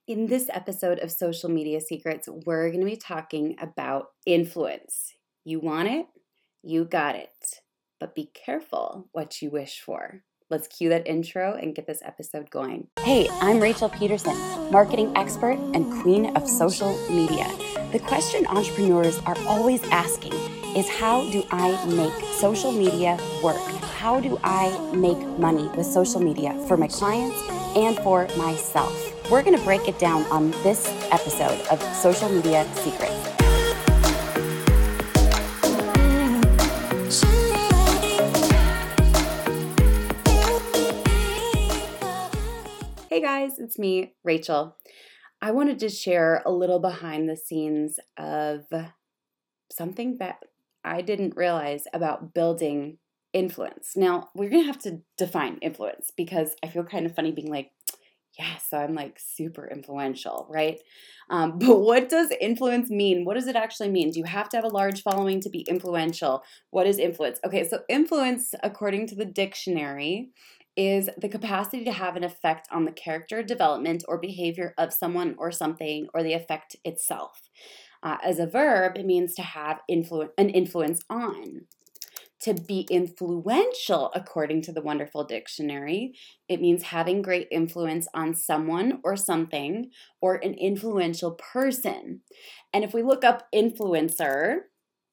In this episode of Social Media Secrets, we're going to be talking about influence. You want it, you got it. But be careful what you wish for. Let's cue that intro and get this episode going. Hey, I'm Rachel Peterson, marketing expert and queen of social media. The question entrepreneurs are always asking is, how do I make social media work? How do I make money with social media for my clients and for myself? We're going to break it down on this episode of Social Media Secrets. Hey guys, it's me, Rachel. I wanted to share a little behind the scenes of something that I didn't realize about building influence. Now, we're going to have to define influence because I feel kind of funny being like, yeah, so I'm like super influential, right? But what does influence mean? What does it actually mean? Do you have to have a large following to be influential? What is influence? Okay, so influence, according to the dictionary, is the capacity to have an effect on the character development or behavior of someone or something, or the effect itself. As a verb, it means to have an influence on. To be influential, according to the wonderful dictionary, it means having great influence on someone or something, or an influential person. And if we look up influencer,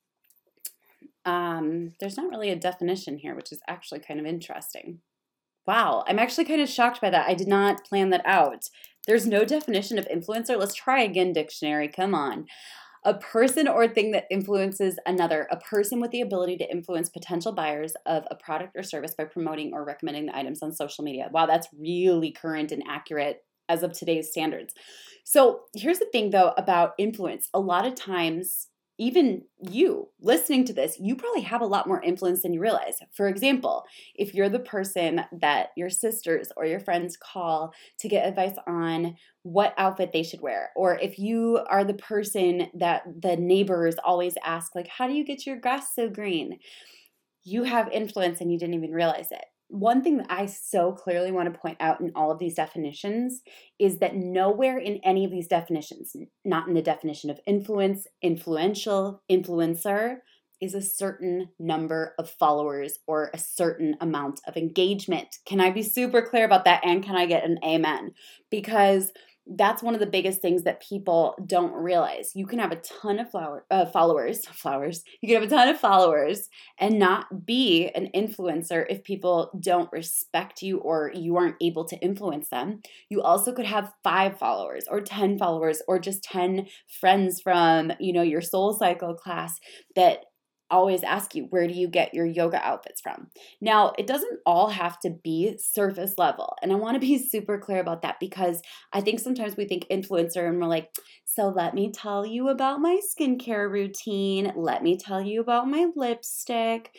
there's not really a definition here, which is actually kind of interesting. Wow, I'm actually kind of shocked by that. I did not plan that out. There's no definition of influencer. Let's try again, dictionary. Come on. A person or thing that influences another. A person with the ability to influence potential buyers of a product or service by promoting or recommending the items on social media. Wow, that's really current and accurate as of today's standards. So here's the thing, though, about influence. A lot of times, even you listening to this, you probably have a lot more influence than you realize. For example, if you're the person that your sisters or your friends call to get advice on what outfit they should wear, or if you are the person that the neighbors always ask, like, how do you get your grass so green? You have influence and you didn't even realize it. One thing that I so clearly want to point out in all of these definitions is that nowhere in any of these definitions, not in the definition of influence, influential, influencer, is a certain number of followers or a certain amount of engagement. Can I be super clear about that? And can I get an amen? Because that's one of the biggest things that people don't realize. You can have a ton of followers. You can have a ton of followers and not be an influencer if people don't respect you or you aren't able to influence them. You also could have 5 followers or 10 followers or just 10 friends from, your Soul Cycle class that always ask you, where do you get your yoga outfits from? Now, it doesn't all have to be surface level. And I want to be super clear about that because I think sometimes we think influencer and we're like, so let me tell you about my skincare routine. Let me tell you about my lipstick.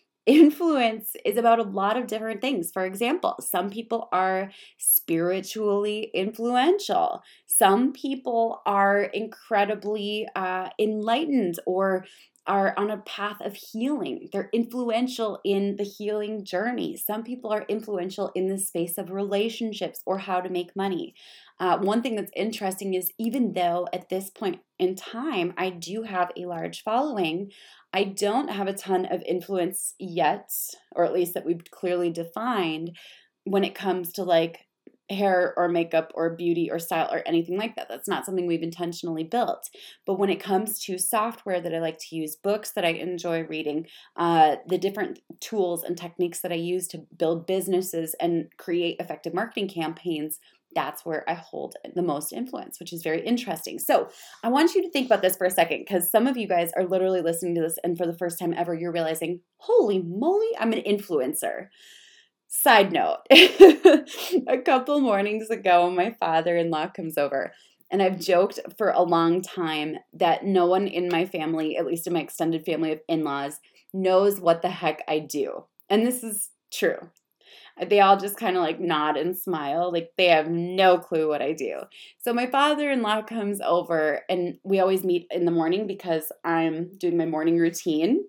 Influence is about a lot of different things. For example, some people are spiritually influential. Some people are incredibly enlightened or are on a path of healing. They're influential in the healing journey. Some people are influential in the space of relationships or how to make money. One thing that's interesting is even though at this point in time I do have a large following, I don't have a ton of influence yet, or at least that we've clearly defined when it comes to like hair or makeup or beauty or style or anything like that. That's not something we've intentionally built. But when it comes to software that I like to use, books that I enjoy reading, the different tools and techniques that I use to build businesses and create effective marketing campaigns, that's where I hold the most influence, which is very interesting. So I want you to think about this for a second because some of you guys are literally listening to this and for the first time ever, you're realizing, holy moly, I'm an influencer. Side note, a couple mornings ago, my father-in-law comes over, and I've joked for a long time that no one in my family, at least in my extended family of in-laws, knows what the heck I do. And this is true. They all just kind of like nod and smile, like they have no clue what I do. So my father-in-law comes over, and we always meet in the morning because I'm doing my morning routine.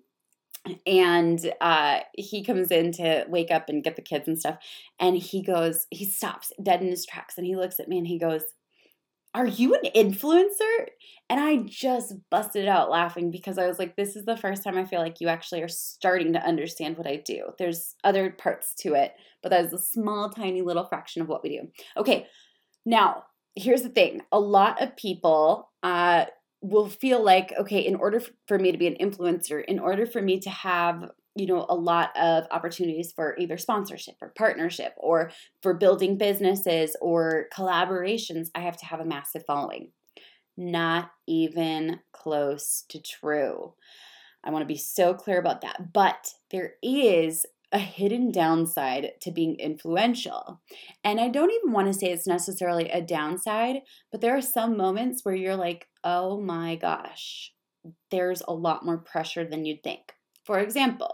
And he comes in to wake up and get the kids and stuff. And he stops dead in his tracks and he looks at me and he goes, are you an influencer? And I just busted out laughing because I was like, this is the first time I feel like you actually are starting to understand what I do. There's other parts to it, but that is a small, tiny little fraction of what we do. Okay, now here's the thing. A lot of people will feel like, okay, in order for me to be an influencer, in order for me to have a lot of opportunities for either sponsorship or partnership or for building businesses or collaborations, I have to have a massive following. Not even close to true. I want to be so clear about that. But there is a hidden downside to being influential. And I don't even want to say it's necessarily a downside, but there are some moments where you're like, oh my gosh, there's a lot more pressure than you'd think. For example,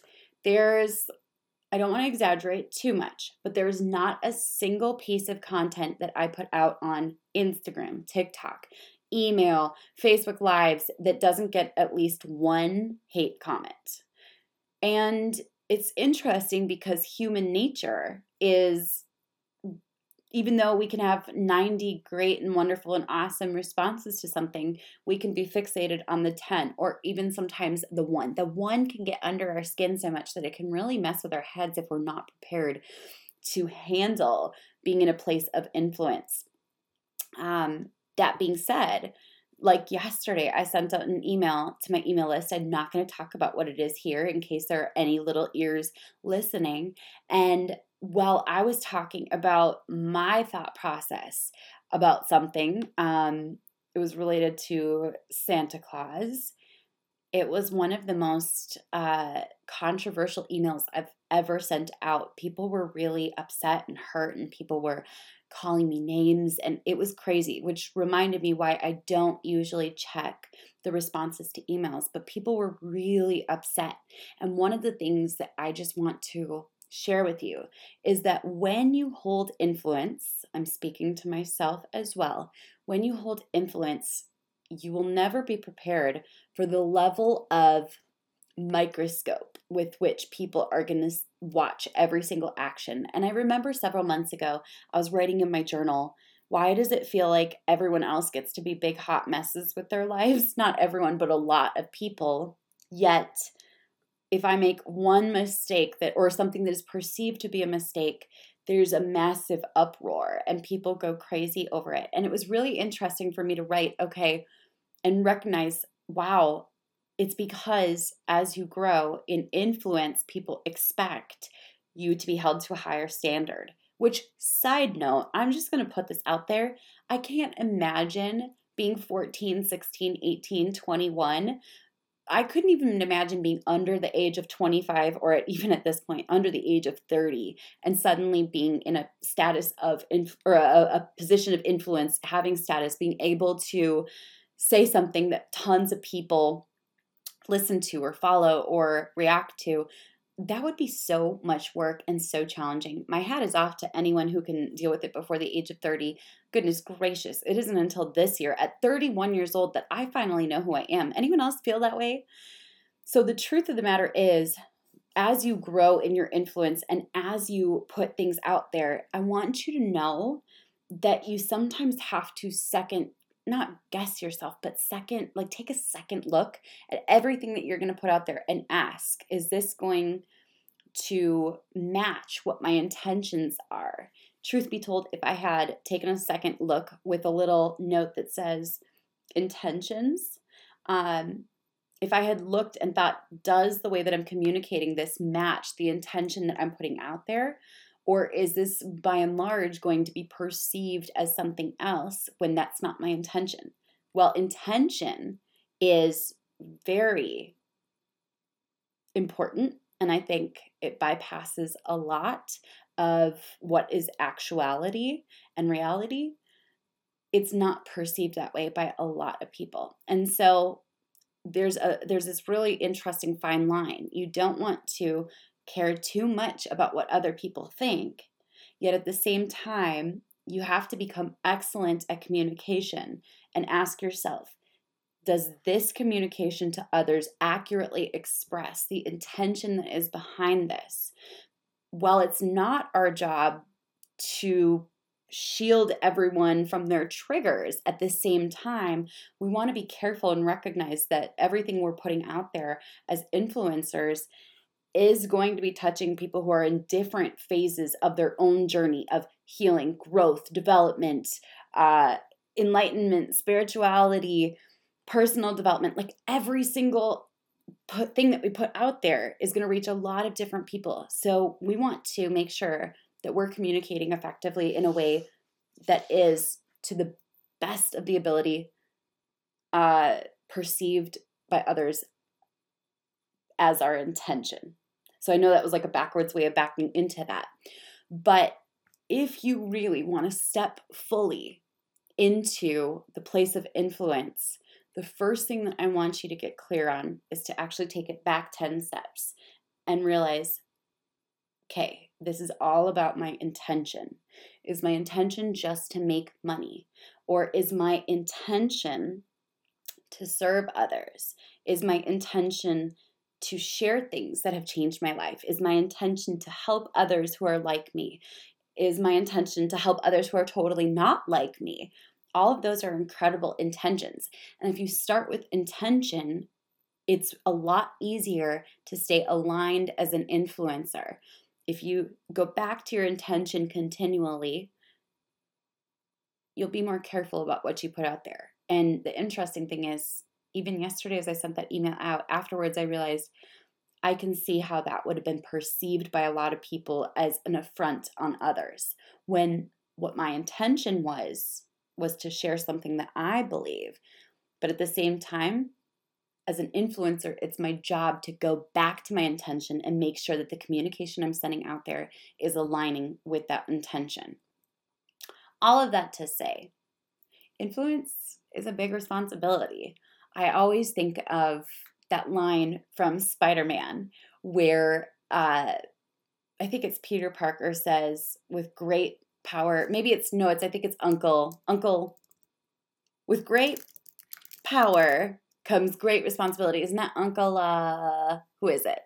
I don't want to exaggerate too much, but there's not a single piece of content that I put out on Instagram, TikTok, email, Facebook Lives that doesn't get at least one hate comment. And it's interesting because human nature is, even though we can have 90 great and wonderful and awesome responses to something, we can be fixated on the 10 or even sometimes the 1. The 1 can get under our skin so much that it can really mess with our heads if we're not prepared to handle being in a place of influence. That being said, like yesterday, I sent out an email to my email list. I'm not going to talk about what it is here in case there are any little ears listening. And while I was talking about my thought process about something, it was related to Santa Claus. It was one of the most controversial emails I've ever sent out. People were really upset and hurt, and people were calling me names, and it was crazy, which reminded me why I don't usually check the responses to emails, but people were really upset. And one of the things that I just want to share with you is that when you hold influence, I'm speaking to myself as well, when you hold influence, you will never be prepared for the level of microscope with which people are going to watch every single action. And I remember several months ago, I was writing in my journal, why does it feel like everyone else gets to be big hot messes with their lives? Not everyone, but a lot of people. Yet, if I make one mistake or something that is perceived to be a mistake, there's a massive uproar and people go crazy over it. And it was really interesting for me to write, okay, and recognize, wow, it's because as you grow in influence, people expect you to be held to a higher standard. Which, side note, I'm just going to put this out there. I can't imagine being 14, 16, 18, 21. I couldn't even imagine being under the age of 25 or even at this point under the age of 30 and suddenly being in a status of a position of influence, having status, being able to say something that tons of people listen to or follow or react to. That would be so much work and so challenging. My hat is off to anyone who can deal with it before the age of 30. Goodness gracious, it isn't until this year, at 31 years old, that I finally know who I am. Anyone else feel that way? So the truth of the matter is, as you grow in your influence and as you put things out there, I want you to know that you sometimes have to not guess yourself, but take a second look at everything that you're going to put out there and ask, is this going to match what my intentions are? Truth be told, if I had taken a second look with a little note that says intentions, if I had looked and thought, does the way that I'm communicating this match the intention that I'm putting out there? Or is this, by and large, going to be perceived as something else when that's not my intention? Well, intention is very important, and I think it bypasses a lot of what is actuality and reality. It's not perceived that way by a lot of people. And so there's this really interesting fine line. You don't want to care too much about what other people think, yet at the same time, you have to become excellent at communication and ask yourself, does this communication to others accurately express the intention that is behind this? While it's not our job to shield everyone from their triggers. At the same time, we want to be careful and recognize that everything we're putting out there as influencers is going to be touching people who are in different phases of their own journey of healing, growth, development, enlightenment, spirituality, personal development. Like every single thing that we put out there is going to reach a lot of different people. So we want to make sure that we're communicating effectively in a way that is to the best of the ability perceived by others as our intention. So I know that was like a backwards way of backing into that. But if you really want to step fully into the place of influence, the first thing that I want you to get clear on is to actually take it back 10 steps and realize, okay, this is all about my intention. Is my intention just to make money? Or is my intention to serve others? Is my intention to share things that have changed my life? Is my intention to help others who are like me? Is my intention to help others who are totally not like me? All of those are incredible intentions. And if you start with intention, it's a lot easier to stay aligned as an influencer. If you go back to your intention continually, you'll be more careful about what you put out there. And the interesting thing is, even yesterday as I sent that email out, afterwards I realized I can see how that would have been perceived by a lot of people as an affront on others, when what my intention was to share something that I believe. But at the same time, as an influencer, it's my job to go back to my intention and make sure that the communication I'm sending out there is aligning with that intention. All of that to say, influence is a big responsibility. I always think of that line from Spider-Man where I think it's Peter Parker says, with great power, I think it's Uncle, with great power comes great responsibility. Isn't that Uncle, who is it?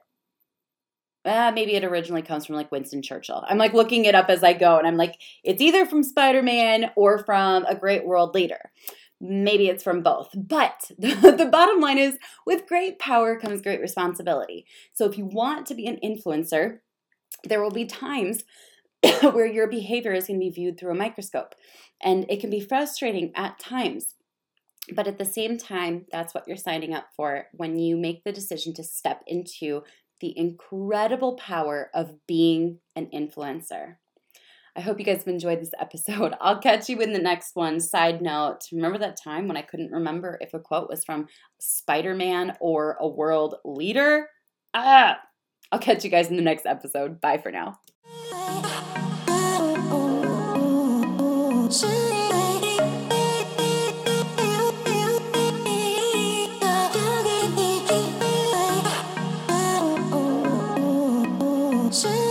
Maybe it originally comes from like Winston Churchill. I'm like looking it up as I go and I'm like, it's either from Spider-Man or from a great world leader. Maybe it's from both. But the bottom line is, with great power comes great responsibility. So if you want to be an influencer, there will be times where your behavior is going to be viewed through a microscope. And it can be frustrating at times. But at the same time, that's what you're signing up for when you make the decision to step into the incredible power of being an influencer. I hope you guys have enjoyed this episode. I'll catch you in the next one. Side note, remember that time when I couldn't remember if a quote was from Spider-Man or a world leader? I'll catch you guys in the next episode. Bye for now. Shit.